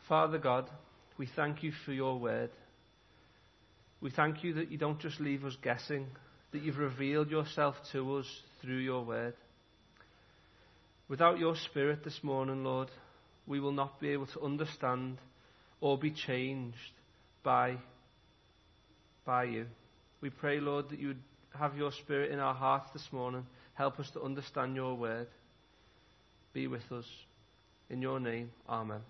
Father God, we thank you for your word. We thank you that you don't just leave us guessing, that you've revealed yourself to us through your word. Without your Spirit this morning, Lord, we will not be able to understand or be changed by you. We pray, Lord, that you would have your Spirit in our hearts this morning. Help us to understand your word. Be with us. In your name, amen.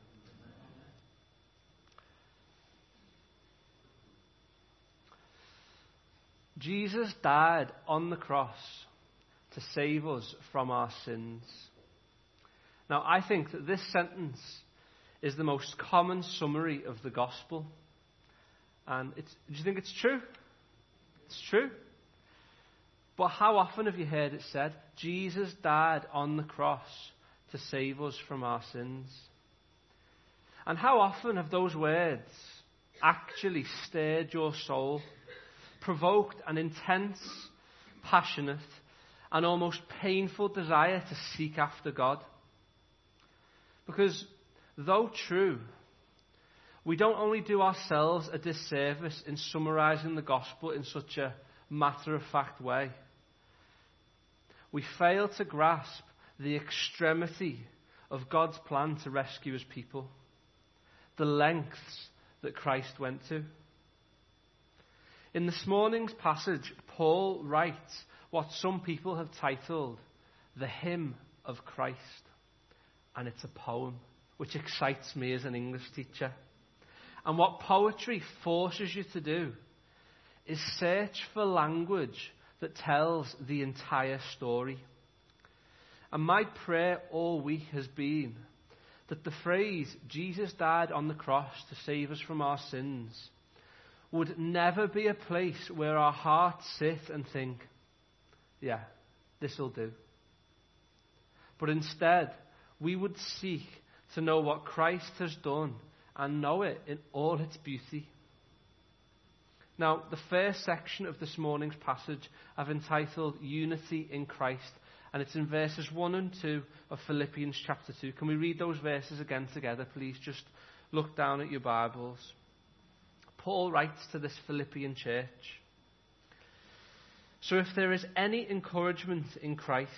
Jesus died on the cross to save us from our sins. Now, I think that this sentence is the most common summary of the gospel. And do you think it's true? It's true. But how often have you heard it said, Jesus died on the cross to save us from our sins? And how often have those words actually stirred your soul, provoked an intense, passionate, and almost painful desire to seek after God? Because, though true, we don't only do ourselves a disservice in summarizing the gospel in such a matter-of-fact way, we fail to grasp the extremity of God's plan to rescue his people, the lengths that Christ went to. In this morning's passage, Paul writes what some people have titled the Hymn of Christ. And it's a poem, which excites me as an English teacher. And what poetry forces you to do is search for language that tells the entire story. And my prayer all week has been that the phrase, Jesus died on the cross to save us from our sins, would never be a place where our hearts sit and think, yeah, this'll do. But instead, we would seek to know what Christ has done and know it in all its beauty. Now, the first section of this morning's passage I've entitled Unity in Christ, and it's in verses 1 and 2 of Philippians chapter 2. Can we read those verses again together, please? Just look down at your Bibles. Paul writes to this Philippian church, "So if there is any encouragement in Christ,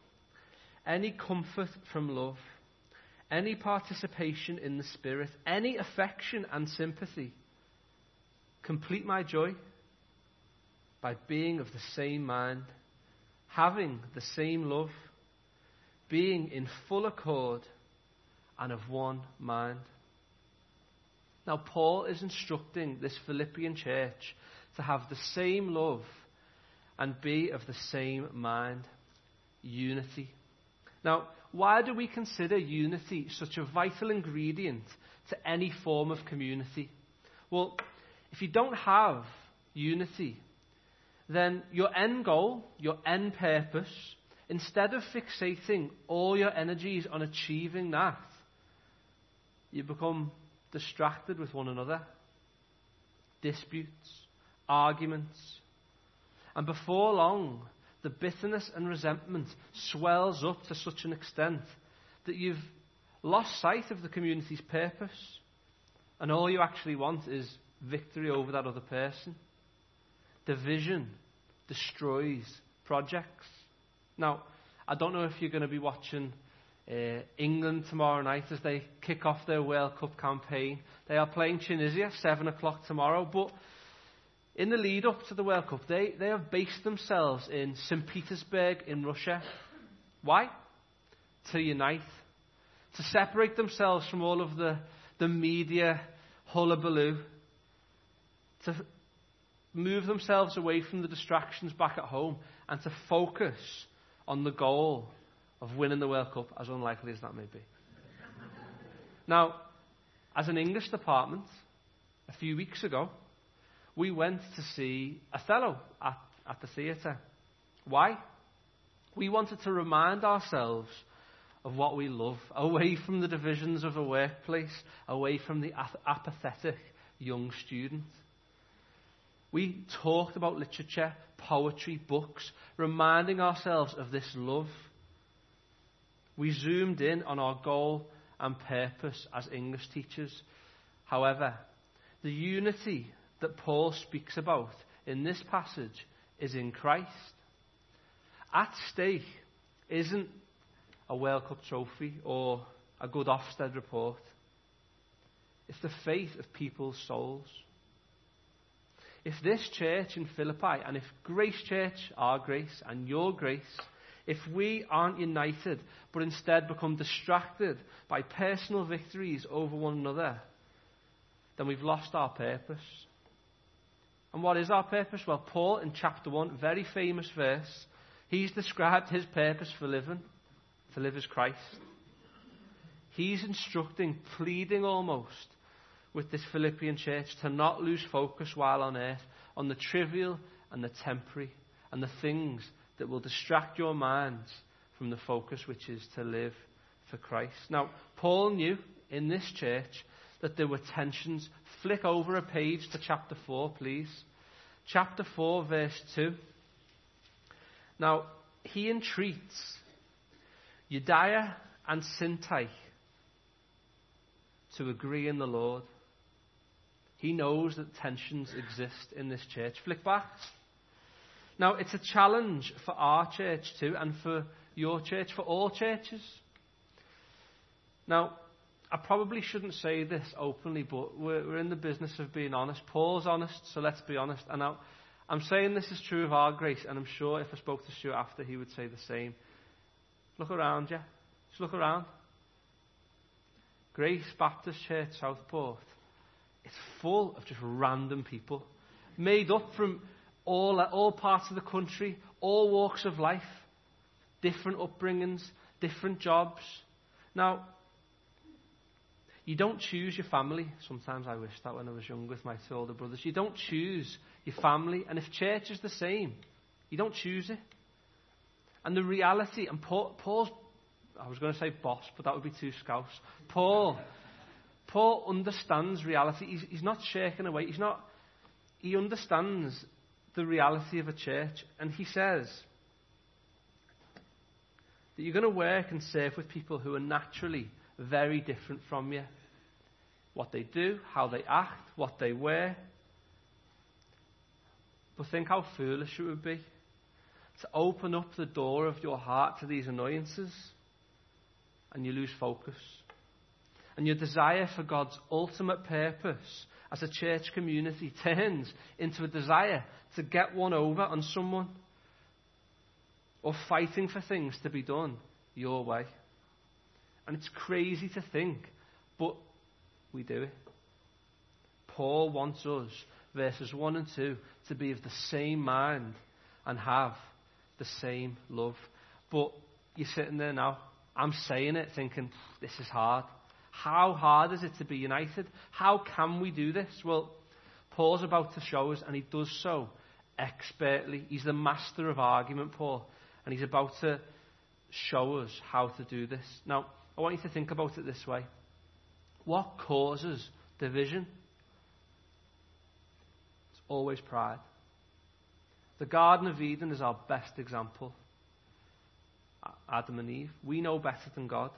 any comfort from love, any participation in the Spirit, any affection and sympathy, complete my joy by being of the same mind, having the same love, being in full accord and of one mind." Now, Paul is instructing this Philippian church to have the same love and be of the same mind. Unity. Now, why do we consider unity such a vital ingredient to any form of community? Well, if you don't have unity, then your end goal, your end purpose, instead of fixating all your energies on achieving that, you become distracted with one another. Disputes, arguments. And before long, the bitterness and resentment swells up to such an extent that you've lost sight of the community's purpose. And all you actually want is victory over that other person. Division destroys projects. Now, I don't know if you're going to be watching England tomorrow night as they kick off their World Cup campaign. They are playing Tunisia, 7 o'clock tomorrow. But in the lead up to the World Cup, they have based themselves in St. Petersburg in Russia. Why? To unite. To separate themselves from all of the media hullabaloo. To move themselves away from the distractions back at home and to focus on the goal of winning the World Cup, as unlikely as that may be. Now, as an English department, a few weeks ago, we went to see Othello at the theatre. Why? We wanted to remind ourselves of what we love, away from the divisions of a workplace, away from the apathetic young student. We talked about literature, poetry, books, reminding ourselves of this love. We zoomed in on our goal and purpose as English teachers. However, the unity that Paul speaks about in this passage is in Christ. At stake isn't a World Cup trophy or a good Ofsted report. It's the fate of people's souls. If this church in Philippi, and if Grace Church, our Grace, and your Grace, if we aren't united, but instead become distracted by personal victories over one another, then we've lost our purpose. And what is our purpose? Well, Paul in chapter 1, very famous verse, he's described his purpose for living. To live as Christ. He's instructing, pleading almost, with this Philippian church to not lose focus while on earth on the trivial and the temporary and the things that will distract your minds from the focus which is to live for Christ. Now, Paul knew in this church that there were tensions. Flick over a page to chapter 4, please. Chapter 4, verse 2. Now, he entreats Euodia and Syntyche to agree in the Lord. He knows that tensions exist in this church. Flick back. Now, it's a challenge for our church too, and for your church, for all churches. Now, I probably shouldn't say this openly, but we're in the business of being honest. Paul's honest, so let's be honest. And now, I'm saying this is true of our Grace, and I'm sure if I spoke to Stuart after, he would say the same. Look around you. Just look around. Grace Baptist Church, Southport. It's full of just random people. Made up from all parts of the country, all walks of life. Different upbringings, different jobs. Now, you don't choose your family. Sometimes I wish that when I was young with my two older brothers. You don't choose your family. And if church is the same, you don't choose it. And the reality, and Paul's, I was going to say boss, but that would be too scouse. Paul understands reality. He's not shirking away. He understands the reality of a church. And he says that you're going to work and serve with people who are naturally very different from you. What they do, how they act, what they wear. But think how foolish it would be to open up the door of your heart to these annoyances, and you lose focus. And your desire for God's ultimate purpose as a church community turns into a desire to get one over on someone, or fighting for things to be done your way. And it's crazy to think, but we do it. Paul wants us, verses 1 and 2, to be of the same mind and have the same love. But you're sitting there now, I'm saying it thinking, this is hard. How hard is it to be united? How can we do this? Well, Paul's about to show us, and he does so expertly. He's the master of argument, Paul, and he's about to show us how to do this. Now, I want you to think about it this way. What causes division? It's always pride. The Garden of Eden is our best example. Adam and Eve. We know better than God.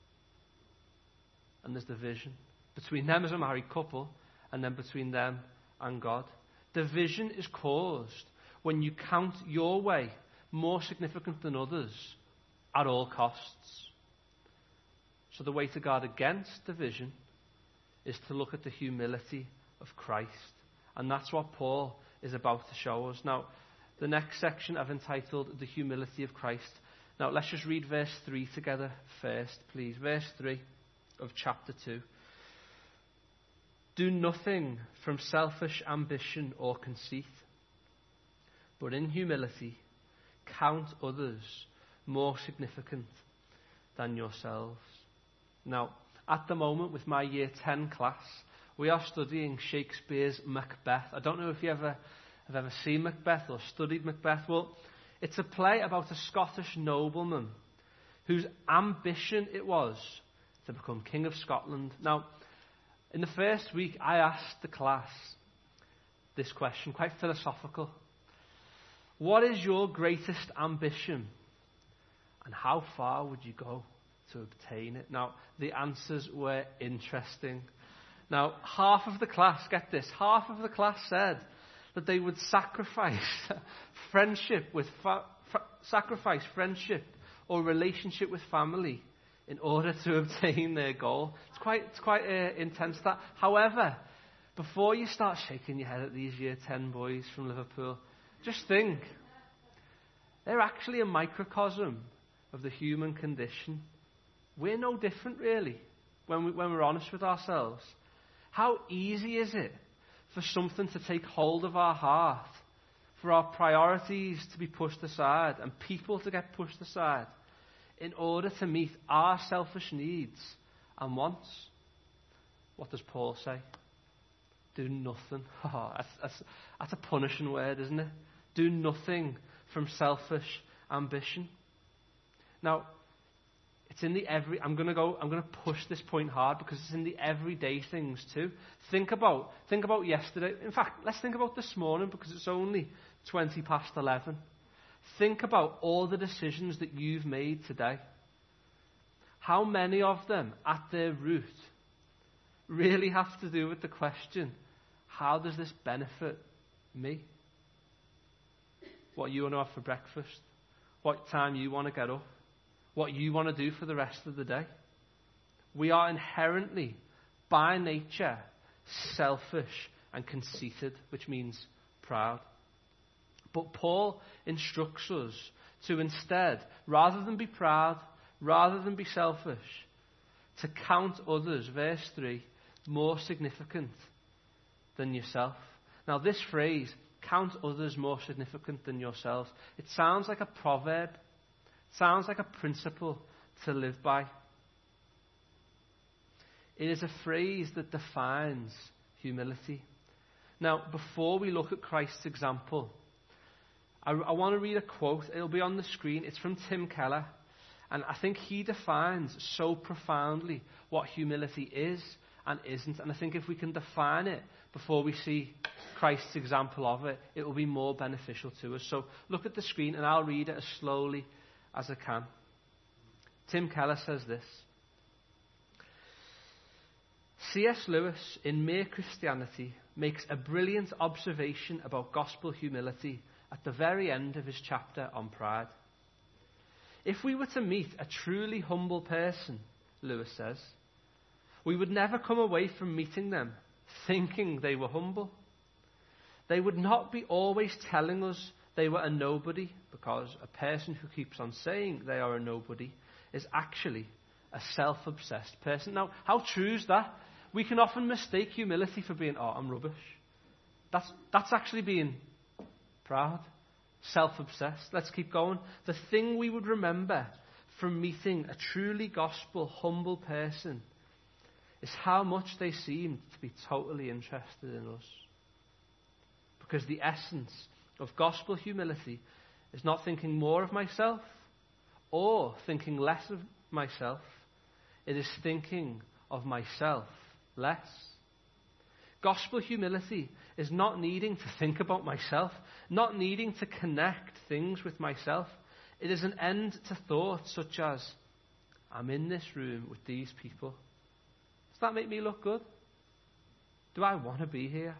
And there's division between them as a married couple, and then between them and God. Division is caused when you count your way more significant than others at all costs. So the way to guard against division is to look at the humility of Christ. And that's what Paul is about to show us. Now, the next section I've entitled The Humility of Christ. Now, let's just read verse 3 together first, please. Verse 3 of chapter 2. Do nothing from selfish ambition or conceit, but in humility count others more significant than yourselves. Now, at the moment with my year 10 class, we are studying Shakespeare's Macbeth. I don't know if you have ever seen Macbeth or studied Macbeth. Well, it's a play about a Scottish nobleman whose ambition it was to become King of Scotland. Now, in the first week, I asked the class this question, quite philosophical. What is your greatest ambition? And how far would you go to obtain it? Now, the answers were interesting. Now, half of the class, get this, half of the class said that they would sacrifice friendship or relationship with family in order to obtain their goal. It's quite intense, that. However, before you start shaking your head at these year 10 boys from Liverpool, just think, they're actually a microcosm of the human condition. We're no different, really, when we're honest with ourselves. How easy is it for something to take hold of our heart, for our priorities to be pushed aside and people to get pushed aside in order to meet our selfish needs and wants? What does Paul say? Do nothing. Oh, that's a punishing word, isn't it? Do nothing from selfish ambition. Now, it's in the I'm going to push this point hard because it's in the everyday things too. Think about yesterday. In fact, let's think about this morning because it's only 20 past 11. Think about all the decisions that you've made today. How many of them, at their root, really have to do with the question, how does this benefit me? What you want to have for breakfast, what time you want to get up, what you want to do for the rest of the day. We are inherently, by nature, selfish and conceited, which means proud. But Paul instructs us to instead, rather than be proud, rather than be selfish, to count others, verse 3, more significant than yourself. Now this phrase, count others more significant than yourselves, it sounds like a proverb. It sounds like a principle to live by. It is a phrase that defines humility. Now, before we look at Christ's example, I want to read a quote. It'll be on the screen. It's from Tim Keller. And I think he defines so profoundly what humility is and isn't. And I think if we can define it before we see Christ's example of it, it will be more beneficial to us. So look at the screen and I'll read it as slowly as I can. Tim Keller says this. C.S. Lewis, in Mere Christianity, makes a brilliant observation about gospel humility at the very end of his chapter on pride. If we were to meet a truly humble person, Lewis says, we would never come away from meeting them thinking they were humble. They would not be always telling us they were a nobody, because a person who keeps on saying they are a nobody is actually a self-obsessed person. Now, how true is that? We can often mistake humility for being, I'm rubbish. That's actually being proud, self-obsessed. Let's keep going. The thing we would remember from meeting a truly gospel, humble person is how much they seemed to be totally interested in us. Because the essence of gospel humility is not thinking more of myself or thinking less of myself. It is thinking of myself less. Gospel humility is not needing to think about myself, not needing to connect things with myself. It is an end to thoughts such as, I'm in this room with these people. Does that make me look good? Do I want to be here?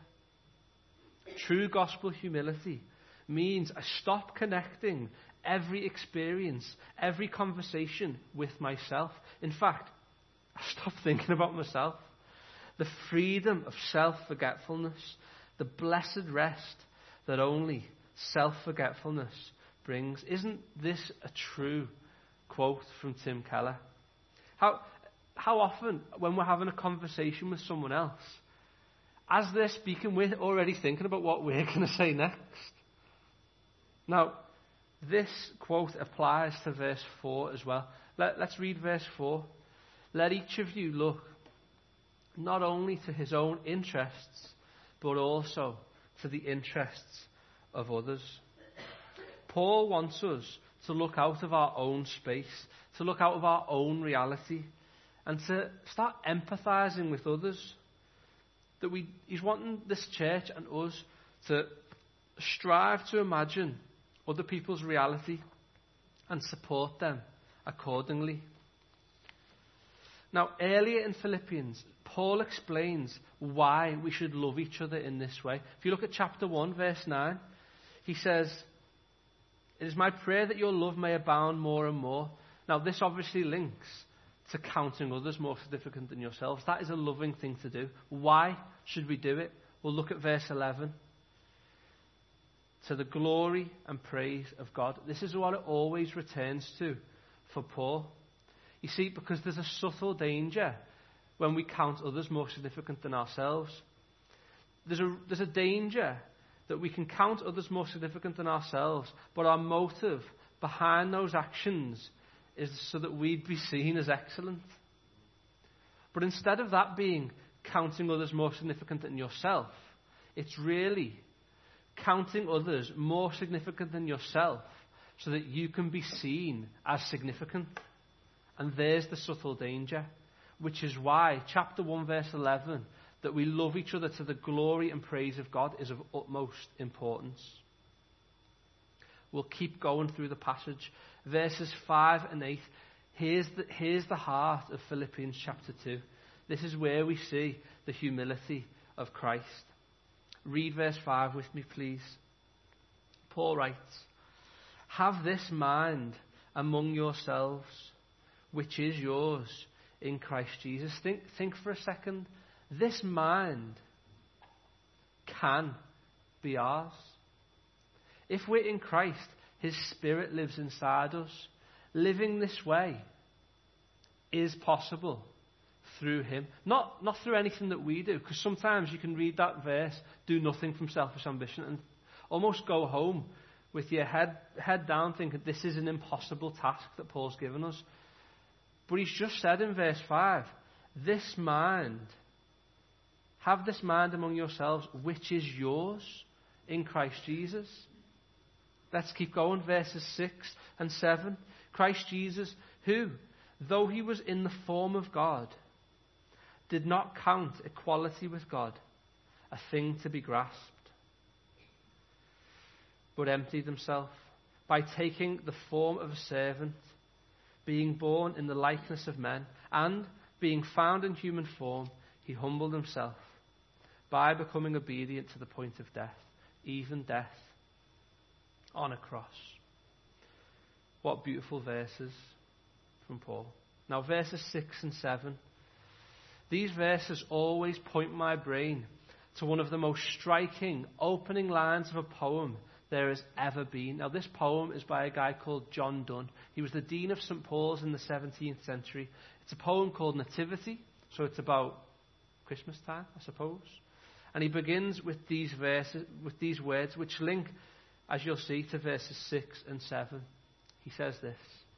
True gospel humility means I stop connecting every experience, every conversation with myself. In fact, I stop thinking about myself. The freedom of self-forgetfulness, the blessed rest that only self-forgetfulness brings. Isn't this a true quote from Tim Keller? How often, when we're having a conversation with someone else, as they're speaking, we're already thinking about what we're going to say next. Now, this quote applies to verse 4 as well. Let's read verse 4. Let each of you look not only to his own interests, but also to the interests of others. Paul wants us to look out of our own space, to look out of our own reality, and to start empathizing with others. He's wanting this church and us to strive to imagine other people's reality and support them accordingly. Now, earlier in Philippians, Paul explains why we should love each other in this way. If you look at chapter 1, verse 9, he says, "It is my prayer that your love may abound more and more." Now, this obviously links to counting others more significant than yourselves. That is a loving thing to do. Why should we do it? Well, look at verse 11. To the glory and praise of God. This is what it always returns to for Paul. You see, because there's a subtle danger when we count others more significant than ourselves. There's a danger that we can count others more significant than ourselves, but our motive behind those actions is so that we'd be seen as excellent. But instead of that being counting others more significant than yourself, it's really counting others more significant than yourself so that you can be seen as significant. And there's the subtle danger, which is why chapter 1 verse 11, that we love each other to the glory and praise of God, is of utmost importance. We'll keep going through the passage. Verses 5 and 8. Here's the heart of Philippians chapter 2. This is where we see the humility of Christ. Read verse 5 with me, please. Paul writes, "Have this mind among yourselves, which is yours in Christ Jesus." Think for a second. This mind can be ours. If we're in Christ, His Spirit lives inside us. Living this way is possible through Him. Not through anything that we do, because sometimes you can read that verse, do nothing from selfish ambition, and almost go home with your head down thinking this is an impossible task that Paul's given us. But he's just said in verse 5, this mind, have this mind among yourselves, which is yours in Christ Jesus. Let's keep going, verses 6 and 7. Christ Jesus, who, though he was in the form of God, did not count equality with God a thing to be grasped, but emptied himself by taking the form of a servant, being born in the likeness of men, and being found in human form, he humbled himself by becoming obedient to the point of death, even death on a cross. What beautiful verses from Paul. Now verses 6 and 7. These verses always point my brain to one of the most striking opening lines of a poem there has ever been. Now this poem is by a guy called John Donne. He was the Dean of St. Paul's in the 17th century. It's a poem called Nativity, so it's about Christmas time, I suppose. And he begins with these verses, with these words, which link, as you'll see, to verses 6 and 7. He says this: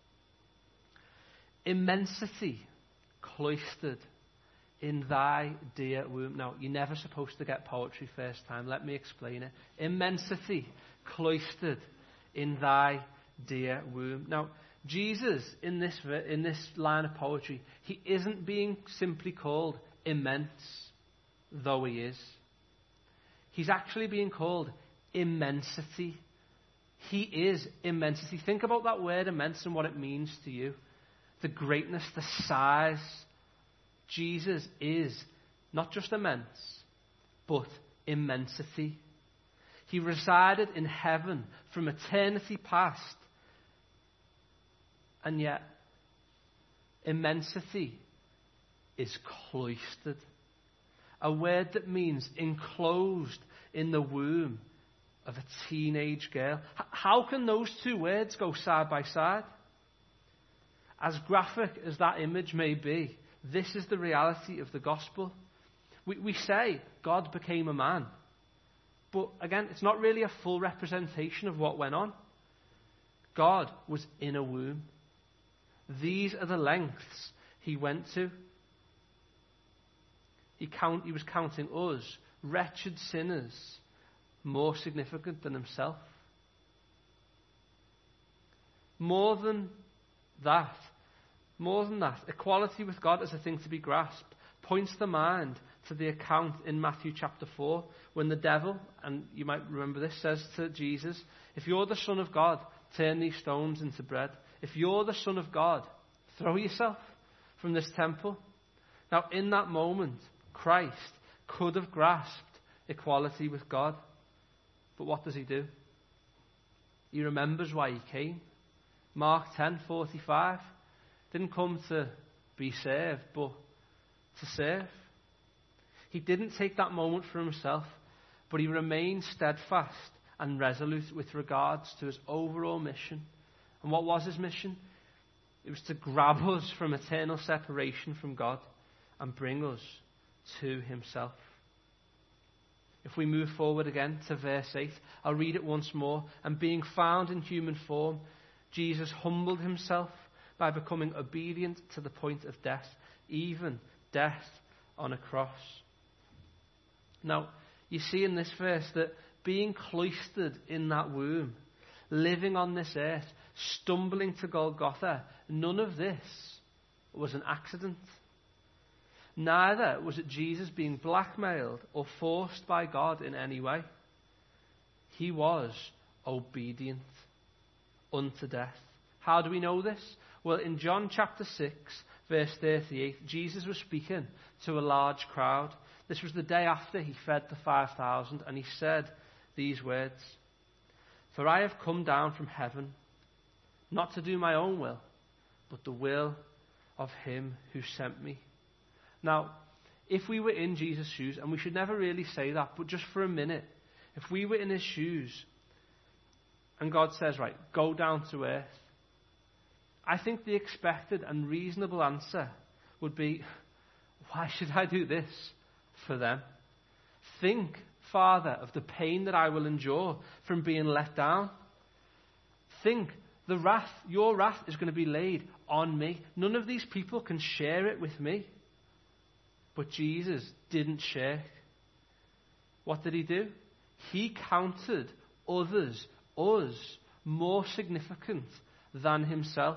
"Immensity cloistered in thy dear womb." Now, you're never supposed to get poetry first time. Let me explain it. Immensity cloistered in thy dear womb. Now, Jesus, in this line of poetry, he isn't being simply called immense, though he is. He's actually being called immensity. He is immensity. Think about that word immense and what it means to you. The greatness, the size. Jesus is not just immense, but immensity. He resided in heaven from eternity past. And yet, immensity is cloistered. A word that means enclosed in the womb of a teenage girl. How can those two words go side by side? As graphic as that image may be, this is the reality of the gospel. We say God became a man. But again, it's not really a full representation of what went on. God was in a womb. These are the lengths he went to. He was counting us, wretched sinners, more significant than himself. More than that, equality with God as a thing to be grasped points the mind to the account in Matthew chapter 4 when the devil, and you might remember this, says to Jesus, "If you're the Son of God, turn these stones into bread. If you're the Son of God, throw yourself. from this temple. Now, in that moment, Christ could have grasped equality with God. But what does he do? He remembers why he came. Mark 10:45. Didn't come to be served, but to serve. He didn't take that moment for himself, but he remained steadfast and resolute with regards to his overall mission. And what was his mission? It was to grab us from eternal separation from God and bring us to himself. If we move forward again to verse 8, I'll read it once more. And being found in human form, Jesus humbled himself by becoming obedient to the point of death, even death on a cross. Now, you see in this verse that being cloistered in that womb, living on this earth, stumbling to Golgotha, none of this was an accident. Neither was it Jesus being blackmailed or forced by God in any way. He was obedient unto death. How do we know this? Well, in John chapter 6, verse 38, Jesus was speaking to a large crowd. This was the day after he fed the 5,000, and he said these words, "For I have come down from heaven, not to do my own will, but the will of him who sent me." Now, if we were in Jesus' shoes, and we should never really say that, but just for a minute, if we were in his shoes, and God says, right, go down to earth, I think the expected and reasonable answer would be, why should I do this for them? Think, Father, of the pain that I will endure from being let down. Think, your wrath is going to be laid on me. None of these people can share it with me. But Jesus didn't share. What did he do? He counted others, us, more significant than himself.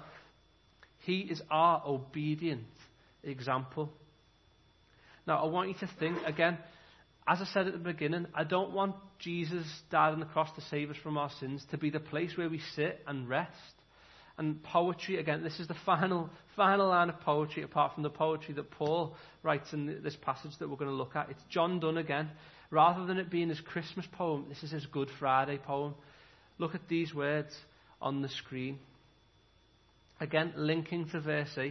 He is our obedient example. Now, I want you to think, again, as I said at the beginning, I don't want Jesus died on the cross to save us from our sins to be the place where we sit and rest. And poetry, again, this is the final line of poetry, apart from the poetry that Paul writes in this passage that we're going to look at. It's John Donne again. Rather than it being his Christmas poem, this is his Good Friday poem. Look at these words on the screen. Again, linking to verse 8.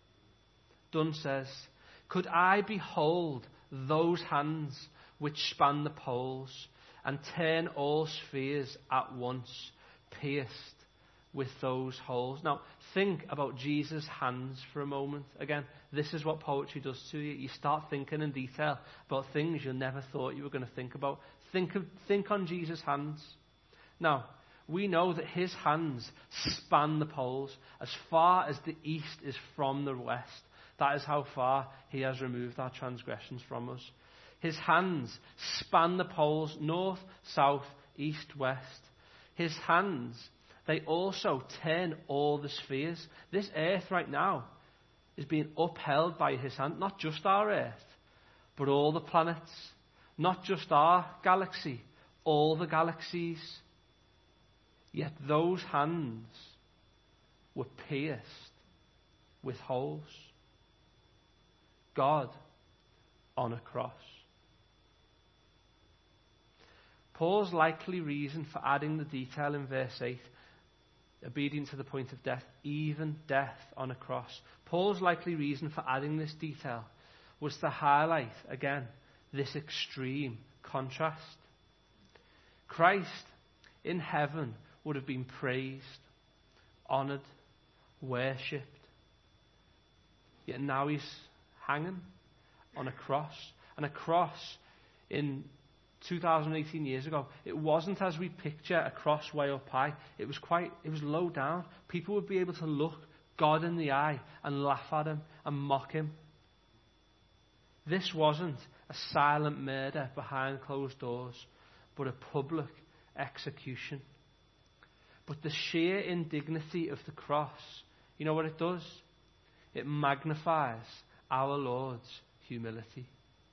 Donne says, "Could I behold those hands which span the poles and turn all spheres at once, pierced with those holes." Now, think about Jesus' hands for a moment. Again, this is what poetry does to you. You start thinking in detail about things you never thought you were going to think about. Think on Jesus' hands. Now, we know that his hands span the poles as far as the east is from the west. That is how far he has removed our transgressions from us. His hands span the poles north, south, east, west. His hands, they also turn all the spheres. This earth right now is being upheld by his hand. Not just our earth, but all the planets. Not just our galaxy, all the galaxies. Yet those hands were pierced with holes. God on a cross. Paul's likely reason for adding the detail in verse 8, obedient to the point of death, even death on a cross. Paul's likely reason for adding this detail was to highlight, again, this extreme contrast. Christ in heaven would have been praised, honoured, worshipped. Yet now he's hanging on a cross. And a cross in 2018 years ago, it wasn't as we picture a cross way up high. It was low down. People would be able to look God in the eye and laugh at him and mock him. This wasn't a silent murder behind closed doors, but a public execution. But the sheer indignity of the cross, you know what it does? It magnifies our Lord's humility.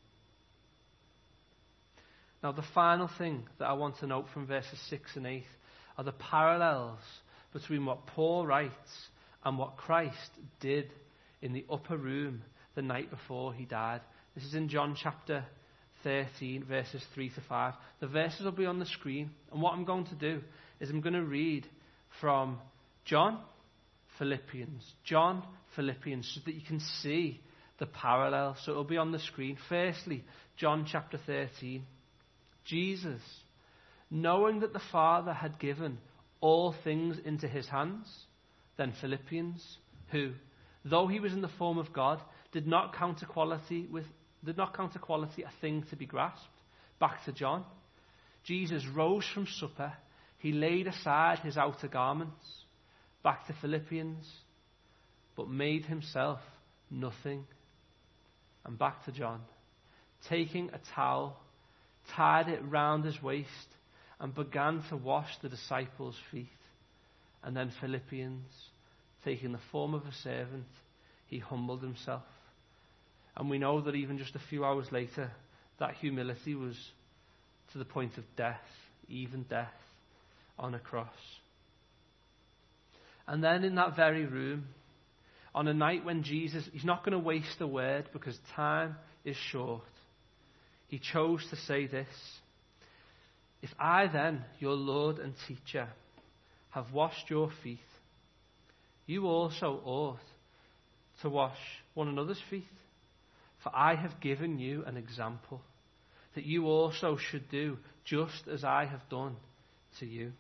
Now, the final thing that I want to note from verses 6 and 8 are the parallels between what Paul writes and what Christ did in the upper room the night before he died. This is in John chapter 13, verses 3 to 5. The verses will be on the screen. And what I'm going to do is I'm going to read from John, Philippians, so that you can see the parallel. So it'll be on the screen. Firstly, John chapter 13. Jesus, knowing that the Father had given all things into his hands. Then Philippians, who, though he was in the form of God, did not count equality a thing to be grasped. Back to John. Jesus rose from supper. He laid aside his outer garments. Back to Philippians. But made himself nothing. And back to John. Taking a towel, tied it round his waist, and began to wash the disciples' feet. And then Philippians, taking the form of a servant, he humbled himself. And we know that even just a few hours later, that humility was to the point of death, even death on a cross. And then in that very room, on a night when Jesus, he's not going to waste a word because time is short, he chose to say this: "If I then, your Lord and teacher, have washed your feet, you also ought to wash one another's feet. For I have given you an example, that you also should do just as I have done to you."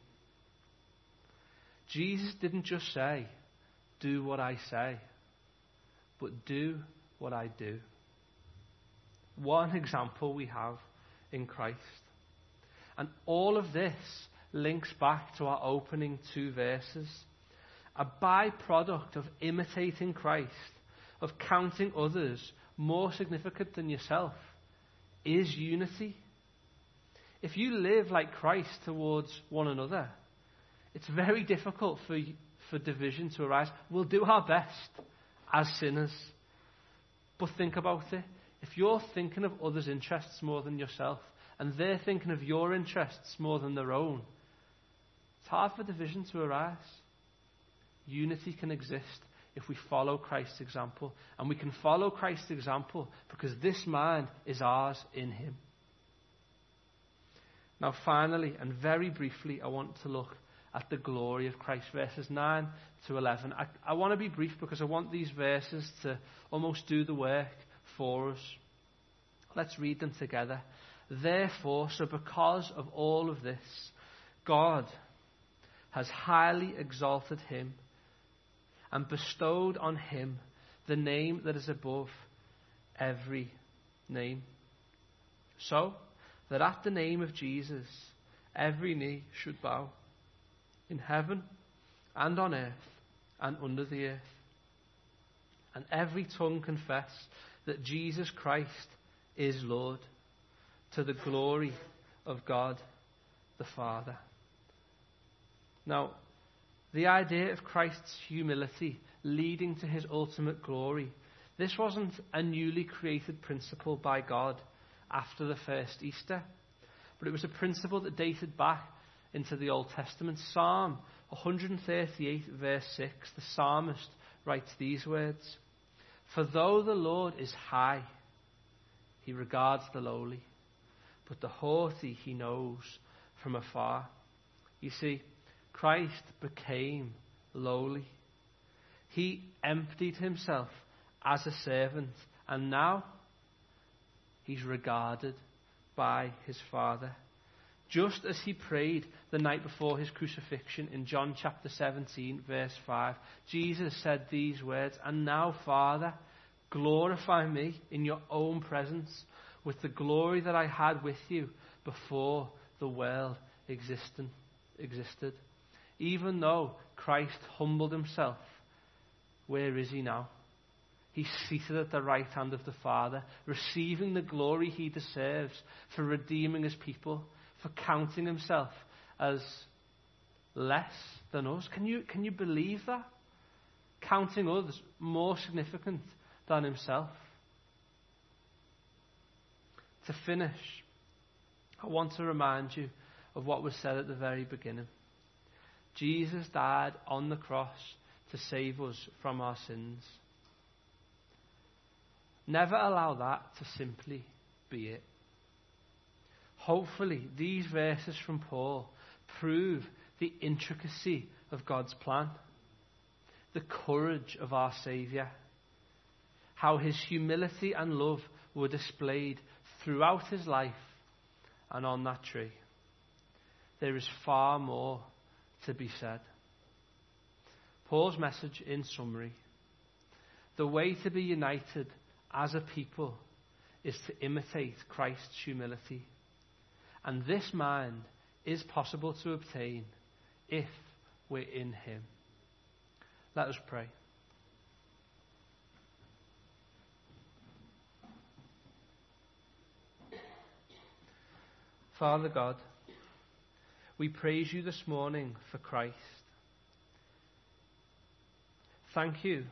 Jesus didn't just say, "Do what I say," but "do what I do." One example we have in Christ. And all of this links back to our opening 2 verses. A byproduct of imitating Christ, of counting others more significant than yourself, is unity. If you live like Christ towards one another, it's very difficult for division to arise. We'll do our best as sinners. But think about it. If you're thinking of others' interests more than yourself, and they're thinking of your interests more than their own, it's hard for division to arise. Unity can exist if we follow Christ's example. And we can follow Christ's example because this mind is ours in him. Now finally, and very briefly, I want to look at the glory of Christ, verses 9 to 11. I want to be brief because I want these verses to almost do the work for us. Let's read them together. "Therefore, so because of all of this, God has highly exalted him and bestowed on him the name that is above every name, so that at the name of Jesus every knee should bow, in heaven and on earth and under the earth, and every tongue confess that Jesus Christ is Lord, to the glory of God the Father." Now, the idea of Christ's humility leading to his ultimate glory, this wasn't a newly created principle by God after the first Easter, but it was a principle that dated back into the Old Testament. Psalm 138 verse 6, the psalmist writes these words: "For though the Lord is high, he regards the lowly, but the haughty he knows from afar." You see, Christ became lowly. He emptied himself as a servant, and now he's regarded by his Father. Just as he prayed the night before his crucifixion in John chapter 17, verse 5, Jesus said these words: "And now, Father, glorify me in your own presence with the glory that I had with you before the world existed." Even though Christ humbled himself, where is he now? He's seated at the right hand of the Father, receiving the glory he deserves for redeeming his people, for counting himself as less than us. Can you believe that? Counting others more significant than himself. To finish, I want to remind you of what was said at the very beginning. Jesus died on the cross to save us from our sins. Never allow that to simply be it. Hopefully, these verses from Paul prove the intricacy of God's plan, the courage of our Saviour, how his humility and love were displayed throughout his life and on that tree. There is far more to be said. Paul's message in summary: the way to be united as a people is to imitate Christ's humility. And this mind is possible to obtain if we're in him. Let us pray. Father God, we praise you this morning for Christ. Thank you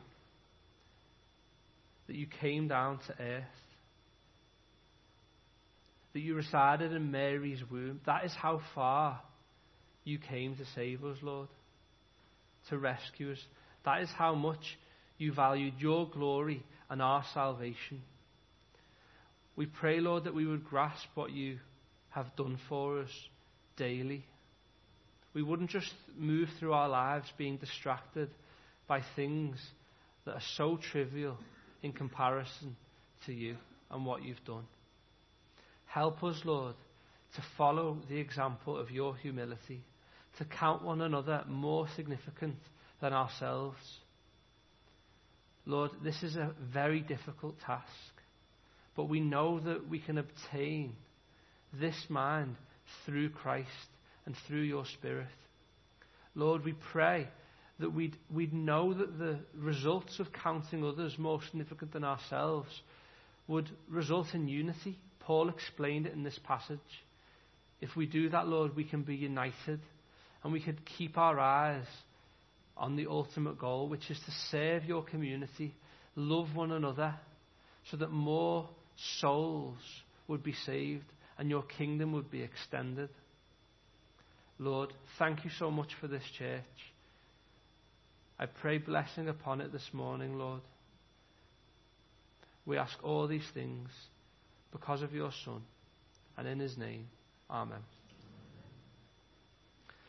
that you came down to earth, that you resided in Mary's womb. That is how far you came to save us, Lord, to rescue us. That is how much you valued your glory and our salvation. We pray, Lord, that we would grasp what you have done for us daily. We wouldn't just move through our lives being distracted by things that are so trivial in comparison to you and what you've done. Help us, Lord, to follow the example of your humility, to count one another more significant than ourselves. Lord, this is a very difficult task, but we know that we can obtain this mind through Christ and through your Spirit. Lord, we pray that we'd know that the results of counting others more significant than ourselves would result in unity. Paul explained it in this passage. If we do that, Lord, we can be united, and we could keep our eyes on the ultimate goal, which is to serve your community, love one another, so that more souls would be saved and your kingdom would be extended. Lord, thank you so much for this church. I pray blessing upon it this morning, Lord. We ask all these things because of your Son, and in his name, amen.